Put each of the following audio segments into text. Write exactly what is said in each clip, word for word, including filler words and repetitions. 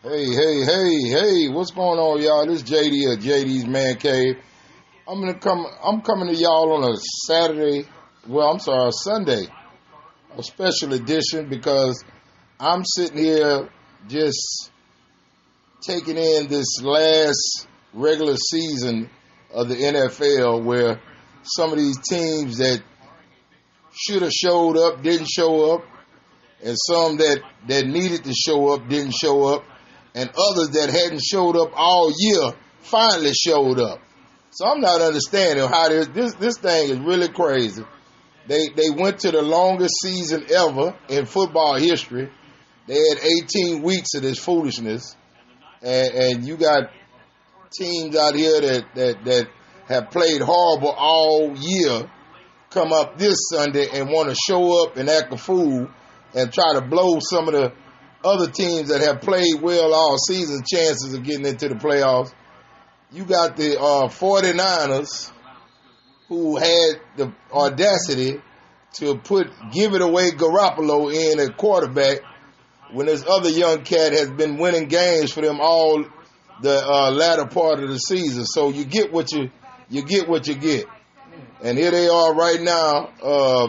Hey, hey, hey, hey, what's going on, y'all? This is J D of J D's Man Cave. I'm gonna come I'm coming to y'all on a Saturday, well, I'm sorry, a Sunday, a special edition because I'm sitting here just taking in this last regular season of the N F L where some of these teams that should have showed up didn't show up, and some that, that needed to show up didn't show up, and others that hadn't showed up all year finally showed up. So I'm not understanding how this this, this thing is really crazy. They they went to the longest season ever in football history. They had eighteen weeks of this foolishness, and, and you got teams out here that, that that have played horrible all year come up this Sunday and want to show up and act a fool and try to blow some of the other teams that have played well all season chances of getting into the playoffs. You got the uh, 49ers who had the audacity to put give it away Garoppolo in at quarterback when this other young cat has been winning games for them all the uh, latter part of the season. So you get what you you get what you get. And here they are right now, uh,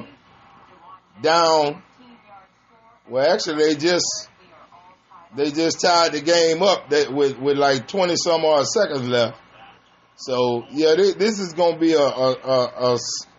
down. Well, actually, they just they just tied the game up that with, with like twenty some odd seconds left. So yeah, this, this is going to be a a, a a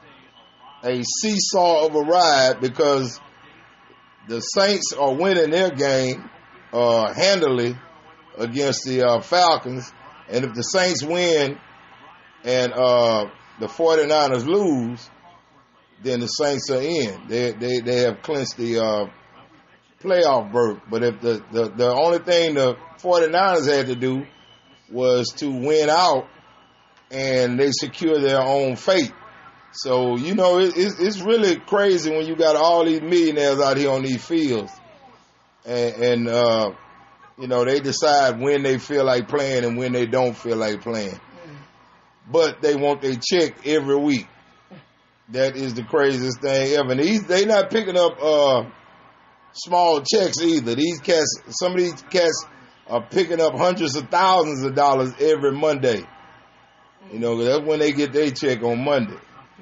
a seesaw of a ride because the Saints are winning their game uh, handily against the uh, Falcons, and if the Saints win and uh, the 49ers lose, then the Saints are in. They they they have clinched the uh, playoff berth. But if the, the, the only thing the 49ers had to do was to win out, and they secure their own fate. So, you know, it, it's, it's really crazy when you got all these millionaires out here on these fields. And, and uh, you know, they decide when they feel like playing and when they don't feel like playing. But they want their check every week. That is the craziest thing ever. And these, they not picking up uh, small checks either. These cats, some of these cats are picking up hundreds of thousands of dollars every Monday. You know, that's when they get their check on Monday.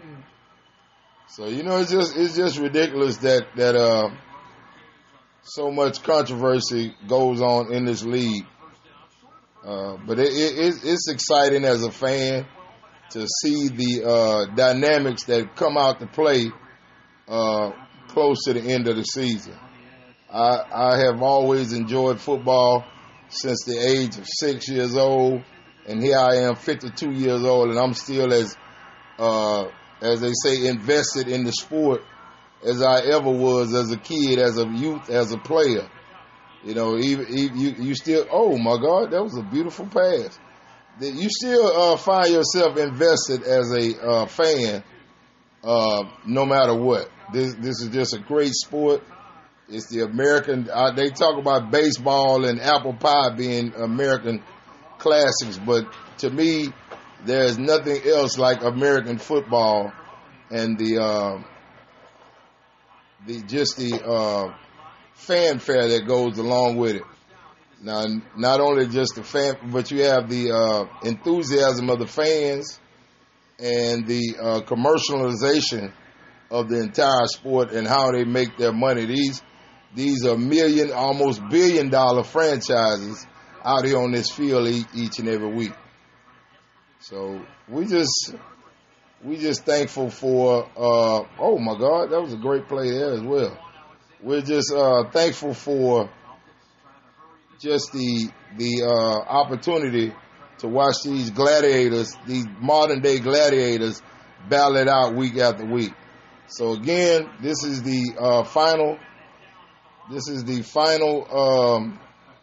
So, you know, it's just it's just ridiculous that that uh, so much controversy goes on in this league. Uh, but it, it, it's exciting as a fan to see the uh, dynamics that come out to play uh, close to the end of the season. I, I have always enjoyed football since the age of six years old, and here I am, fifty-two years old, and I'm still as, uh, as they say, invested in the sport as I ever was as a kid, as a youth, as a player. You know, even, even you, you still. Oh my God, that was a beautiful pass. You still uh, find yourself invested as a uh, fan, uh, no matter what. This this is just a great sport. It's the American. Uh, they talk about baseball and apple pie being American classics, but to me, there's nothing else like American football and the uh, the just the. Uh, fanfare that goes along with it. Now, not only just the fan, but you have the uh, enthusiasm of the fans and the uh, commercialization of the entire sport and how they make their money. These these are million, almost billion dollar franchises out here on this field each and every week. So we just we just thankful for. Uh, oh my God, that was a great play there as well. We're just uh, thankful for just the the uh, opportunity to watch these gladiators, these modern day gladiators, battle it out week after week. So again, this is the uh, final. This is the final um,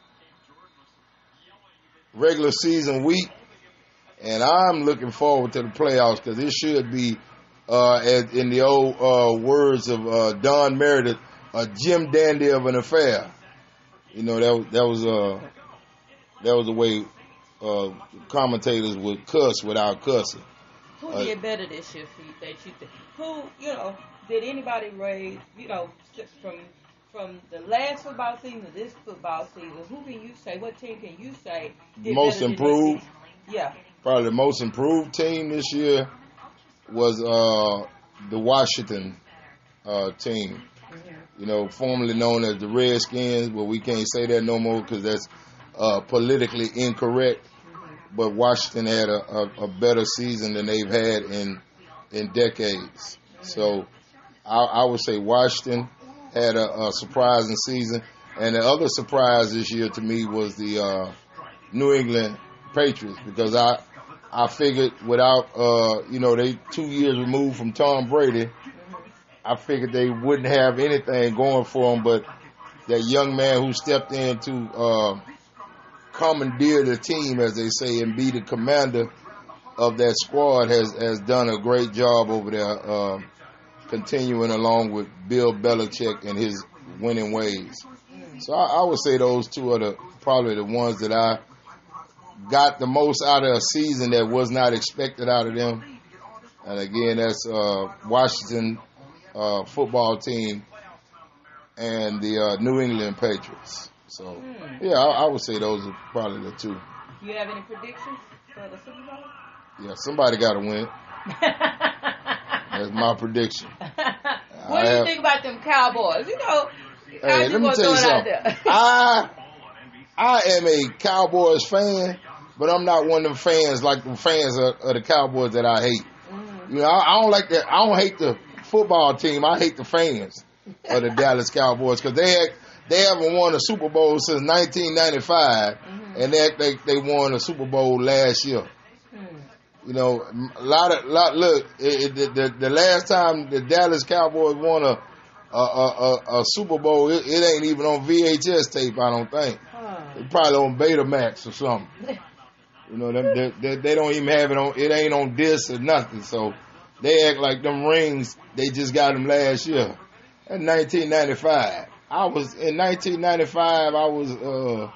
regular season week, and I'm looking forward to the playoffs because this should be, uh, as in the old uh, words of uh, Don Meredith, a Jim Dandy of an affair. You know, that that was uh that was the way uh, commentators would cuss without cussing. Who Uh, did better this year for you, that you think? Who, you know, did anybody raise, you know, from from the last football season to this football season, who can you say, what team can you say did most better improved? Than yeah. Probably the most improved team this year was uh, the Washington uh, team. Mm-hmm. You know, formerly known as the Redskins, but we can't say that no more because that's uh, politically incorrect. Mm-hmm. But Washington had a, a, a better season than they've had in in decades. Mm-hmm. So I, I would say Washington had a, a surprising season. And the other surprise this year to me was the uh, New England Patriots, because I I figured without, uh, you know, they two years removed from Tom Brady, I figured they wouldn't have anything going for them, but that young man who stepped in to uh, commandeer the team, as they say, and be the commander of that squad has, has done a great job over there, uh, continuing along with Bill Belichick and his winning ways. So I, I would say those two are the probably the ones that I got the most out of a season that was not expected out of them. And again, that's uh, Washington uh, football team and the uh, New England Patriots. So, hmm. yeah, I, I would say those are probably the two. Do you have any predictions for the Super Bowl? Yeah, somebody got to win. That's my prediction. What I do you have, think about them Cowboys? You know, hey, let me tell you something. I I am a Cowboys fan, but I'm not one of them fans like the fans of, of the Cowboys that I hate. Mm-hmm. You know, I, I don't like that. I don't hate the football team. I hate the fans of the Dallas Cowboys because they had, they haven't won a Super Bowl since nineteen ninety-five, mm-hmm. and they, they they won a Super Bowl last year. You know, a lot of lot. Look, it, it, the the last time the Dallas Cowboys won a a, a, a Super Bowl, it, it ain't even on V H S tape. I don't think. Huh. It's probably on Betamax or something. You know, them, they, they, they don't even have it on. It ain't on disc or nothing. So they act like them rings. They just got them last year. In nineteen ninety-five, I was in nineteen ninety-five. I was uh,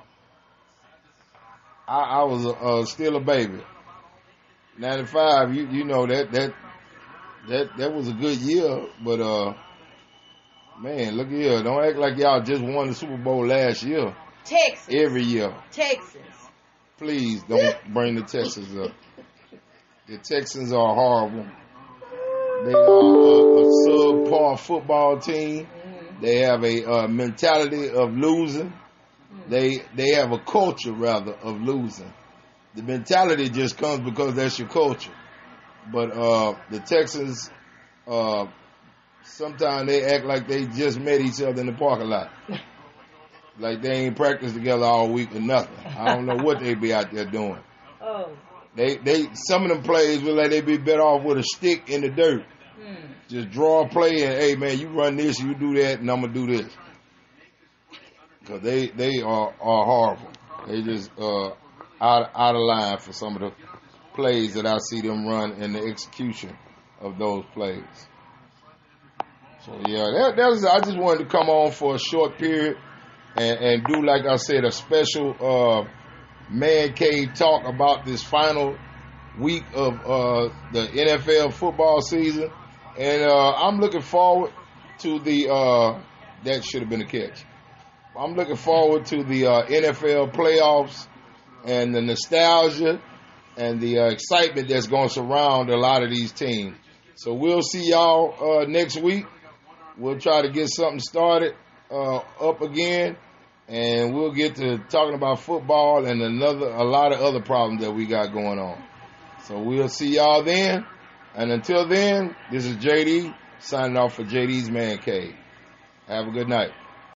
I, I was uh, still a baby. ninety-five, you you know that that that that was a good year, but uh, man, look here, don't act like y'all just won the Super Bowl last year. Texas. Every year. Texas. Please don't bring the Texans up. The Texans are horrible. They are a, a subpar football team. Mm-hmm. They have a uh, mentality of losing. Mm-hmm. They they have a culture rather of losing. The mentality just comes because that's your culture. But uh, the Texans, uh, sometimes they act like they just met each other in the parking lot. Like they ain't practiced together all week or nothing. I don't know what they be out there doing. Oh. They they some of them plays look like they be better off with a stick in the dirt. Mm. Just draw a play and, hey, man, you run this, you do that, and I'm going to do this. Because they, they are, are horrible. They just... Uh, Out, out of line for some of the plays that I see them run and the execution of those plays. So, yeah, that, that was, I just wanted to come on for a short period and, and do, like I said, a special uh, Man Cave talk about this final week of uh, the N F L football season. And uh, I'm looking forward to the, uh, that should have been a catch. I'm looking forward to the uh, N F L playoffs and the nostalgia and the uh, excitement that's going to surround a lot of these teams. So we'll see y'all uh, next week. We'll try to get something started uh, up again, and we'll get to talking about football and another a lot of other problems that we got going on. So we'll see y'all then. And until then, this is J D signing off for J D's Man Cave. Have a good night.